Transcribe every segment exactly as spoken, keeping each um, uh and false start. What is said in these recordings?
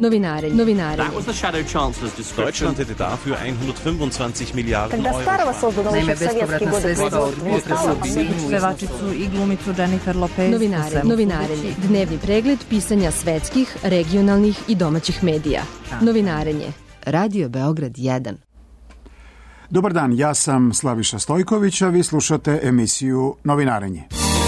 Novinarenje. Novinarenje. Deutschland hätte dafür hundertfünfundzwanzig Miliarden Euro. Naime, bespovratna sredstva od potresa u Sinju, pevačicu i glumicu Jennifer Lopez. Novinarenje. Novinarenje. Dnevni pregled pisanja svetskih, regionalnih i domaćih medija. Novinarenje. Radio Beograd jedan. Dobar dan, ja sam Slaviša Stojković, a vi slušate emisiju Novinarenje.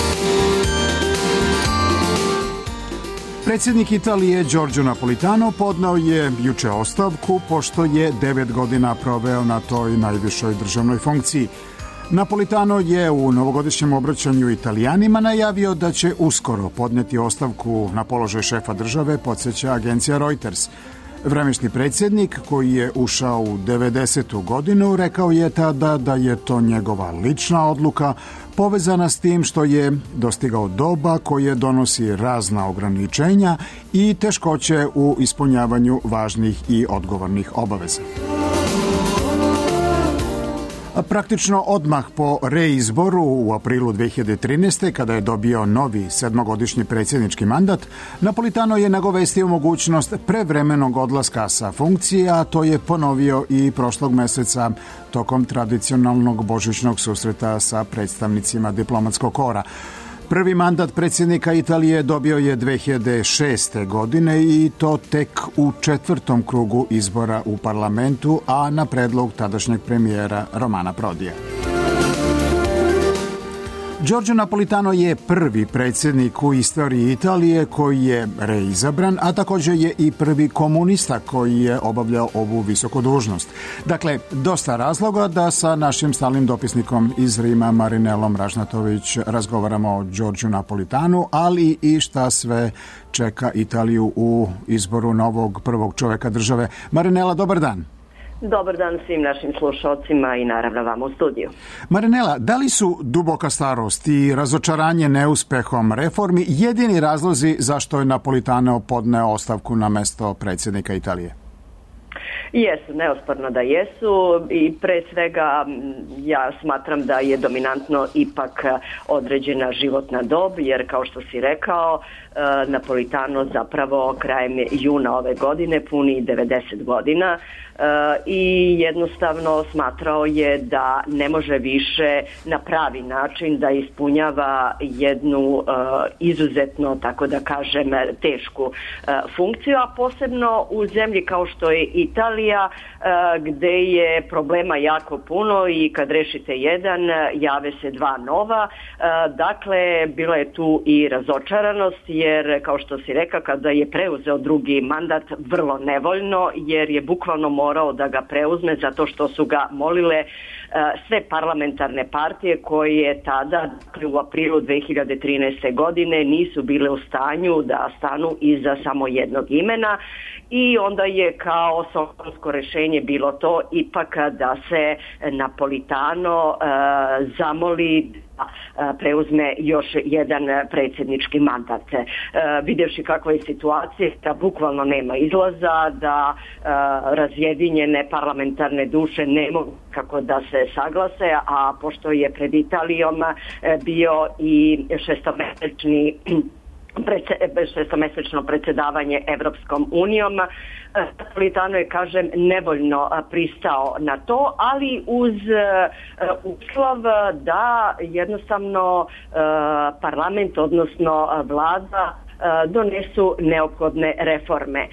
Predsjednik Italije Giorgio Napolitano podneo je juče ostavku pošto je devet godina proveo na toj najvišoj državnoj funkciji. Napolitano je u novogodišnjem obraćanju Italijanima najavio da će uskoro podneti ostavku na položaj šefa države, podsjeća agencija Reuters. Vremešni predsjednik, koji je ušao u devedesetu godinu, rekao je tada da je to njegova lična odluka, povezana s tim što je dostigao doba koje donosi razna ograničenja i teškoće u ispunjavanju važnih i odgovornih obaveza. Praktično odmah po reizboru u aprilu dve hiljade trinaeste. kada je dobio novi sedmogodišnji predsjednički mandat, Napolitano je nagovestio mogućnost prevremenog odlaska sa funkcije, a to je ponovio i prošlog meseca tokom tradicionalnog božićnog susreta sa predstavnicima diplomatskog kora. Prvi mandat predsjednika Italije dobio je dve hiljade šeste. godine i to tek u četvrtom krugu izbora u parlamentu, a na predlog tadašnjeg premijera Romana Prodija. Giorgio Napolitano je prvi predsjednik u istoriji Italije koji je reizabran, a također je i prvi komunista koji je obavljao ovu visoku dužnost. Dakle, dosta razloga da sa našim stalnim dopisnikom iz Rima, Marinelom Ražnatović, razgovaramo o Giorgio Napolitanu, ali i šta sve čeka Italiju u izboru novog prvog čovjeka države. Marinela, dobar dan. Dobar dan svim našim slušalcima i naravno vam u studiju. Marinela, da li su duboka starost i razočaranje neuspehom reformi jedini razlozi zašto je Napolitano podneo ostavku na mesto predsjednika Italije? Jesu, neosporno da jesu i pre svega ja smatram da je dominantno ipak određena životna dob, jer kao što si rekao, Napolitano zapravo krajem juna ove godine puni devedeset godina i jednostavno smatrao je da ne može više na pravi način da ispunjava jednu izuzetno, tako da kažem, tešku funkciju, a posebno u zemlji kao što je Italija, gde je problema jako puno i kad rešite jedan, jave se dva nova. Dakle, bila je tu i razočaranost, jer kao što si rekao, kada je preuzeo drugi mandat vrlo nevoljno, jer je bukvalno morao da ga preuzme zato što su ga molile sve parlamentarne partije koje tada, dakle, u aprilu dve hiljade trinaeste. godine nisu bile u stanju da stanu iza samo jednog imena i onda je kao sokonsko rešenje bilo to ipak da se Napolitano uh, zamoli da preuzme još jedan predsjednički mandat. Uh, vidjevši kakva je situacija, da bukvalno nema izlaza, da uh, razjedinjene parlamentarne duše ne mogu kako da se saglase, a pošto je pred Italijom uh, bio i šestomesečni šestomesečno predsjedavanje Evropskom unijom, Napolitano je, kažem, nevoljno pristao na to, ali uz uslov da jednostavno parlament, odnosno vlada, donesu neophodne reforme.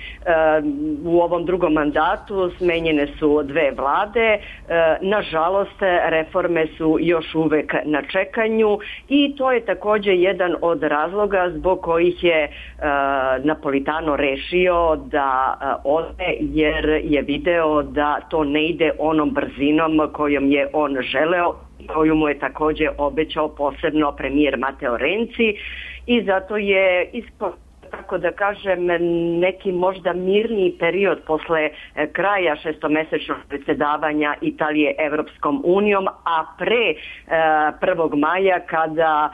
U ovom drugom mandatu smenjene su dve vlade, nažalost reforme su još uvek na čekanju i to je također jedan od razloga zbog kojih je Napolitano rešio da ode, jer je video da to ne ide onom brzinom kojom je on želeo, koju mu je također obećao posebno premijer Matteo Renzi, i zato je isto, tako da kažem, neki možda mirniji period posle kraja šestomesečnog predsjedavanja Italije Evropskom unijom, a pre prvog maja kada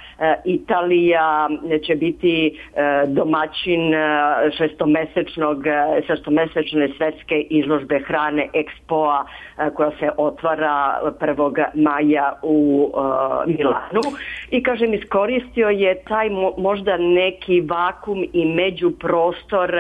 Italija će biti domaćin šestomesečnog, šestomesečne svetske izložbe hrane Expoa koja se otvara prvog maja u Milanu. I kažem, iskoristio je taj možda neki vakum i međuprostor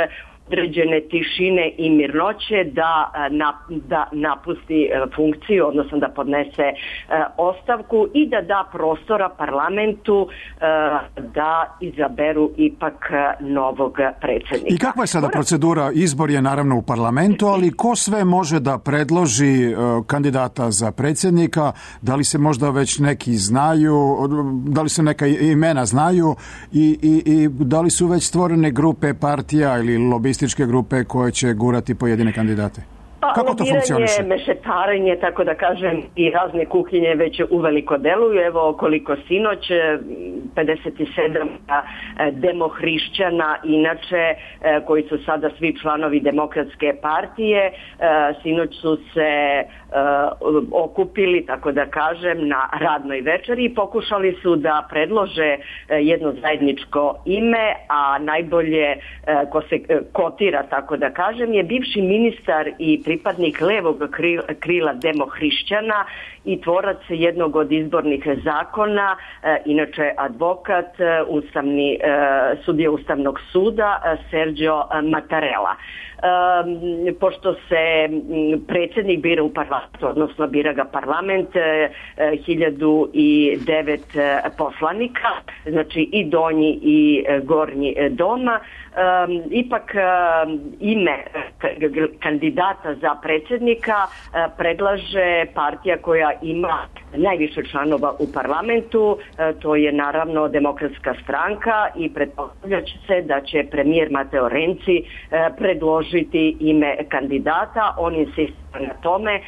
određene tišine i mirnoće da, da napusti funkciju, odnosno da podnese ostavku i da da prostora parlamentu da izaberu ipak novog predsjednika. I kakva je sada procedura? Izbor je naravno u parlamentu, ali ko sve može da predloži kandidata za predsjednika? Da li se možda već neki znaju, da li se neka imena znaju i, i, i da li su već stvorene grupe partija ili lobističke grupe koje će gurati pojedine kandidate? Pa, kako to funkcioniše? Mešetarenje, tako da kažem, i razne kuhinje već uveliko deluju. Evo koliko sinoć, pedeset sedam demohrišćana, inače, koji su sada svi članovi Demokratske partije, sinoć su se okupili, tako da kažem, na radnoj večeri i pokušali su da predlože jedno zajedničko ime, a najbolje ko se kotira, tako da kažem, je bivši ministar i pripadnik levog krila, krila demohrišćana i tvorac jednog od izbornih zakona, inače advokat, ustavni, sudija Ustavnog suda, Sergio Mattarella. Um, pošto se predsjednik bira u parlamentu, odnosno bira ga parlament, hiljadu i devet poslanika, znači i donji i gornji doma, um, ipak um, ime kandidata za predsjednika uh, predlaže partija koja ima najviše članova u parlamentu, uh, to je naravno Demokratska stranka i pretpostavlja se da će premijer Matteo Renzi uh, predložiti ime kandidata. On insistira na tome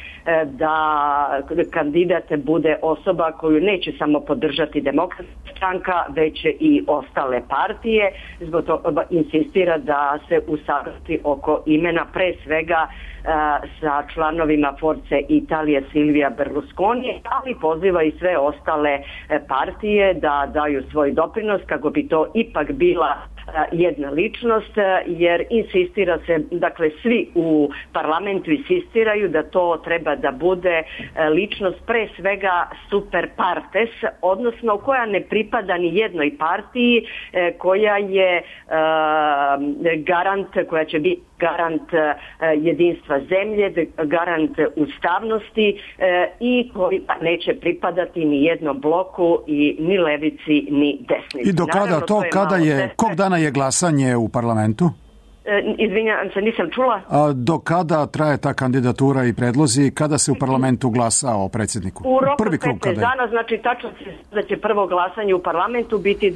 da kandidat bude osoba koju neće samo podržati Demokratska stranka, već i ostale partije. Zbog toga insistira da se usaglasi oko imena, pre svega sa članovima Forze Italije Silvija Berlusconi, ali poziva i sve ostale partije da daju svoj doprinos kako bi to ipak bila jedna ličnost, jer insistira se, dakle svi u parlamentu insistiraju da to treba da bude ličnost pre svega super partes, odnosno koja ne pripada ni jednoj partiji, koja je garant, koja će biti garant jedinstva zemlje, garant ustavnosti i koji neće pripadati ni jednom bloku i ni levici ni desnici. I do kada Naravno, to, to je kada je, kog dana je glasanje u parlamentu? Izvinjam se, nisam čula. A do kada traje ta kandidatura i predlozi, kada se u parlamentu glasa o predsjedniku? U roku Prvi krug petnaest dana, znači tačno da će prvo glasanje u parlamentu biti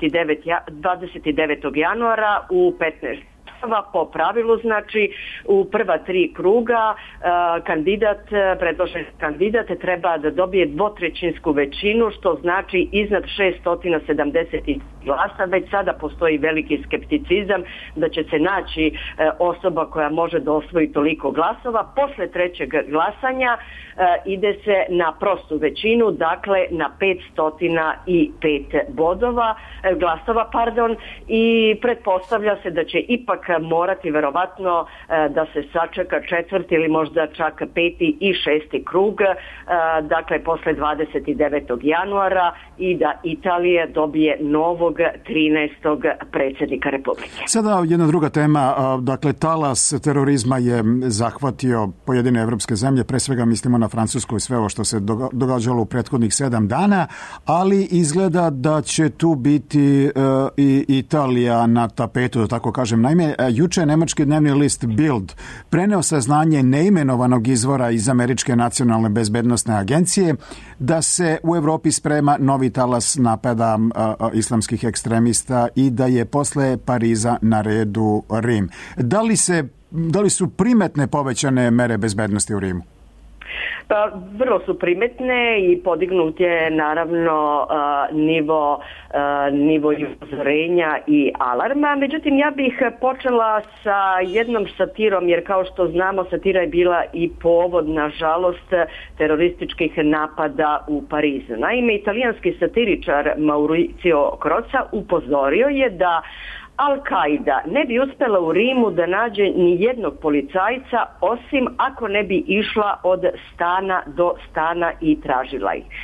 dvadeset devetog januara u petnaest. Po pravilu, znači, u prva tri kruga uh, kandidat, predložen kandidat treba da dobije dvotrećinsku većinu, što znači iznad šesto sedamdeset glasa. Već sada postoji veliki skepticizam da će se naći uh, osoba koja može da osvoji toliko glasova. Posle trećeg glasanja uh, ide se na prostu većinu, dakle na petsto pet bodova, uh, glasova, pardon, i pretpostavlja se da će ipak morati verovatno da se sačeka četvrti ili možda čak peti i šesti krug, dakle posle dvadeset devetog januara, i da Italija dobije novog trinaestog predsjednika Republike. Sada jedna druga tema, dakle talas terorizma je zahvatio pojedine evropske zemlje, pre svega mislimo na Francusku i sve ovo što se događalo u prethodnih sedam dana, ali izgleda da će tu biti i Italija na tapetu, da tako kažem. Naime, juče je nemački dnevni list Bild preneo saznanje neimenovanog izvora iz Američke nacionalne bezbednosne agencije da se u Evropi sprema novi talas napada a, a, islamskih ekstremista i da je posle Pariza na redu Rim. Da li se, da li su primetne povećane mere bezbednosti u Rimu? Pa, vrlo su primetne i podignut je naravno uh, nivo, uh, nivo upozorenja i alarma. Međutim, ja bih počela sa jednom satirom, jer kao što znamo, satira je bila i povod, nažalost, terorističkih napada u Parizu. Naime, italijanski satiričar Mauricio Croca upozorio je da Al-Qaida ne bi uspjela u Rimu da nađe ni jednog policajca, osim ako ne bi išla od stana do stana i tražila ih.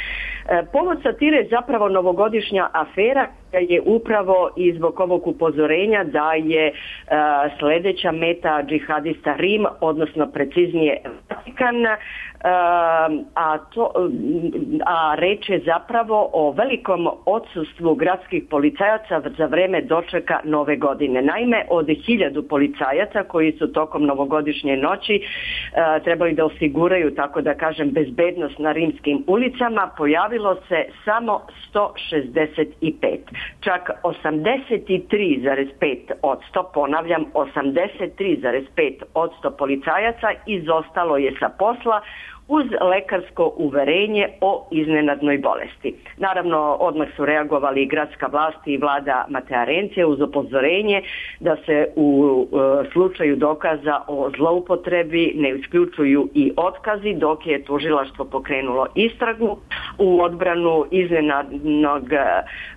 Povod satire je zapravo novogodišnja afera je upravo i zbog ovog upozorenja da je uh, sljedeća meta džihadista Rim, odnosno preciznije Vatikan, uh, a, to, a reč je zapravo o velikom odsustvu gradskih policajaca za vreme dočeka nove godine. Naime, od hiljadu policajaca koji su tokom novogodišnje noći uh, trebali da osiguraju, tako da kažem, bezbednost na rimskim ulicama, pojavilo se samo sto šezdeset pet. Čak osamdeset tri zarez pet posto, ponavljam, osamdeset tri zarez pet posto policajaca izostalo je sa posla uz lekarsko uverenje o iznenadnoj bolesti. Naravno, odmah su reagovali i gradska vlast i vlada Matea Rencija uz upozorenje da se u e, slučaju dokaza o zloupotrebi ne isključuju i otkazi, dok je tužilaštvo pokrenulo istragu. U odbranu iznenadnog, e,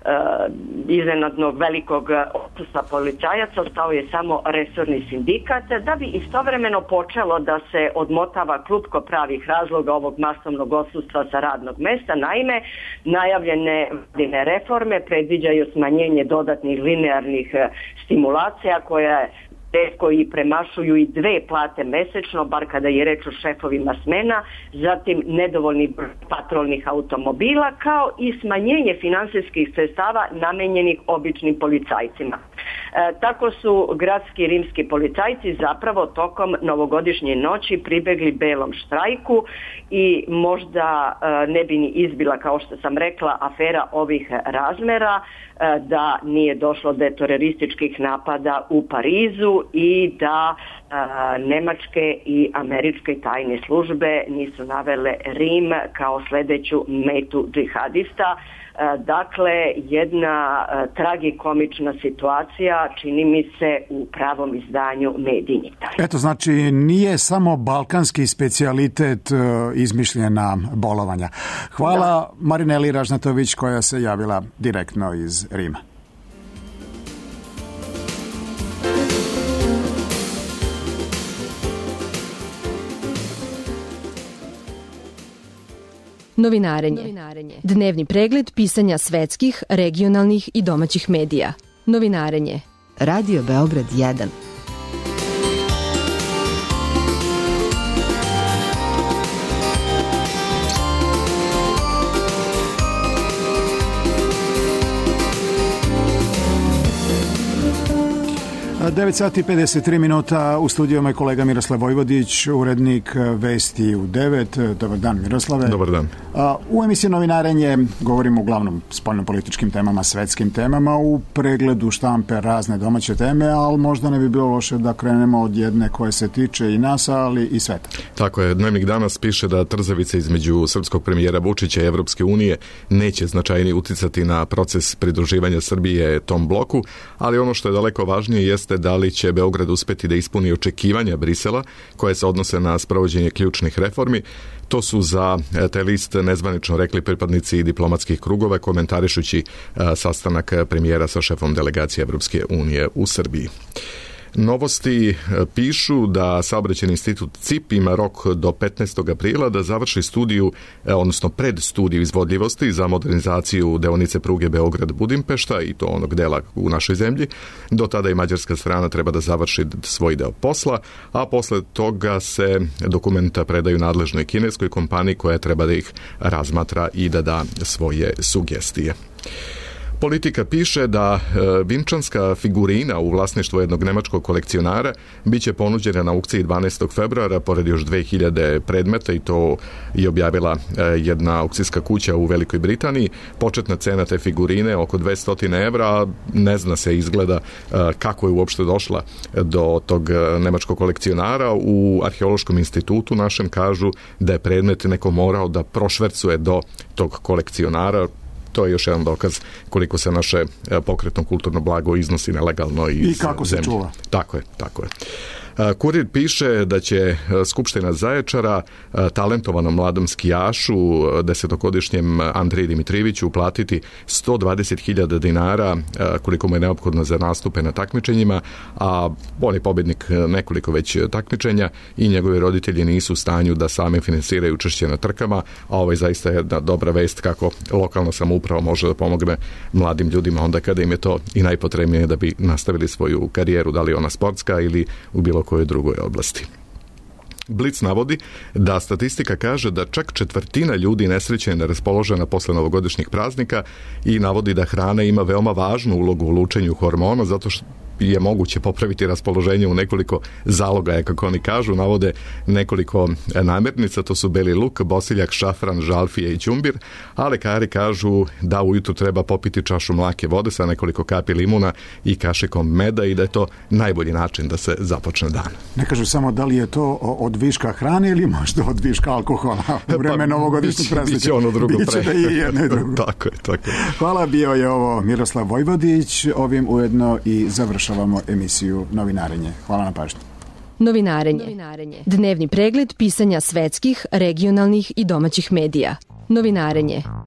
iznenadnog velikog odsustva policajaca ostao je samo resorni sindikat, da bi istovremeno počelo da se odmotava klupko pravih razloga ovog masovnog odsustva sa radnog mesta. Naime, najavljene vladine reforme predviđaju smanjenje dodatnih linearnih stimulacija koje koji premašuju i dve plate mesečno, bar kada je reč o šefovima smena, zatim nedovoljni patrolnih automobila, kao i smanjenje finansijskih sredstava namenjenih običnim policajcima. E, tako su gradski rimski policajci zapravo tokom novogodišnje noći pribegli belom štrajku i možda e, ne bi ni izbila, kao što sam rekla, afera ovih razmera e, da nije došlo do terorističkih napada u Parizu i da a, nemačke i američke tajne službe nisu navele Rim kao sljedeću metu džihadista. A, dakle, jedna a, tragikomična situacija, čini mi se, u pravom izdanju Medinjita. Eto, znači, nije samo balkanski specijalitet e, izmišljena bolovanja. Hvala da. Marineli Ražnatović koja se javila direktno iz Rima. Novinarenje. Dnevni pregled pisanja svetskih, regionalnih i domaćih medija. Novinarenje. Radio Beograd jedan. devet sati i pedeset tri minuta, u studijama je kolega Miroslav Vojvodić, urednik Vesti u devet. Dobar dan, Miroslave. Dobar dan. U emisiji Novinarenje govorimo uglavnom spoljnopolitičkim temama, svetskim temama, u pregledu štampe razne domaće teme, ali možda ne bi bilo loše da krenemo od jedne koje se tiče i nas, ali i sveta. Tako je. Dnevnik danas piše da trzavica između srpskog premijera Vučića i Evropske unije neće značajnije uticati na proces pridruživanja Srbije tom bloku, ali ono što je daleko važnije jeste da li će Beograd uspeti da ispuni očekivanja Brisela koje se odnose na sprovođenje ključnih reformi. To su za taj list nezvanično rekli pripadnici diplomatskih krugova komentarišući sastanak premijera sa šefom delegacije Evropske unije u Srbiji. Novosti pišu da Saobraćajni institut C I P ima rok do petnaestog aprila da završi studiju, odnosno predstudiju izvodljivosti za modernizaciju deonice pruge Beograd-Budimpešta i to onog dela u našoj zemlji. Do tada i mađarska strana treba da završi svoj deo posla, a posle toga se dokumenta predaju nadležnoj kineskoj kompaniji koja treba da ih razmatra i da da svoje sugestije. Politika piše da e, vinčanska figurina u vlasništvu jednog nemačkog kolekcionara biće ponuđena na aukciji dvanaestog februara pored još dve hiljade predmeta i to je objavila e, jedna aukcijska kuća u Velikoj Britaniji. Početna cena te figurine oko dvesta evra, ne zna se izgleda e, kako je uopšte došla do tog nemačkog kolekcionara. U Arheološkom institutu našem kažu da je predmet neko morao da prošvercuje do tog kolekcionara. To je još jedan dokaz koliko se naše pokretno kulturno blago iznosi nelegalno iz i kako zemlje. Se čuva. Tako je, tako je. Kurir piše da će Skupština Zaječara talentovanom mladom skijašu, desetogodišnjem Andreji Dimitrijeviću, uplatiti sto dvadeset hiljada dinara koliko mu je neophodno za nastupe na takmičenjima, a on je pobjednik nekoliko već takmičenja i njegovi roditelji nisu u stanju da sami finansiraju učešće na trkama, a ovo je zaista jedna dobra vest kako lokalna samouprava može da pomogne mladim ljudima onda kada im je to i najpotrebnije da bi nastavili svoju karijeru, da li ona sportska ili u bilo kojoj drugoj oblasti. Blic navodi da statistika kaže da čak četvrtina ljudi nesreće je neraspoložena posle novogodišnjih praznika i navodi da hrana ima veoma važnu ulogu u lučenju hormona zato što je moguće popraviti raspoloženje u nekoliko zalogaja, kako oni kažu. Navode nekoliko namirnica, to su beli luk, bosiljak, šafran, žalfije i ćumbir, a lekari kažu da ujutru treba popiti čašu mlake vode sa nekoliko kapi limuna i kašikom meda i da je to najbolji način da se započne dan. Ne kažu samo da li je to od viška hrane ili možda od viška alkohola u vreme pa, novogodišnjih praznika. Biće ono drugo pre. Biće da i jedno i drugo. Tako je, tako je. Hvala, bio je ovo Miroslav Vojvodić, ovim ujedno i završavamo emisiju Novinarenje. Hvala na pažnji. Novinarenje. Novinarenje. Dnevni pregled pisanja svetskih, regionalnih i domaćih medija. Novinarenje.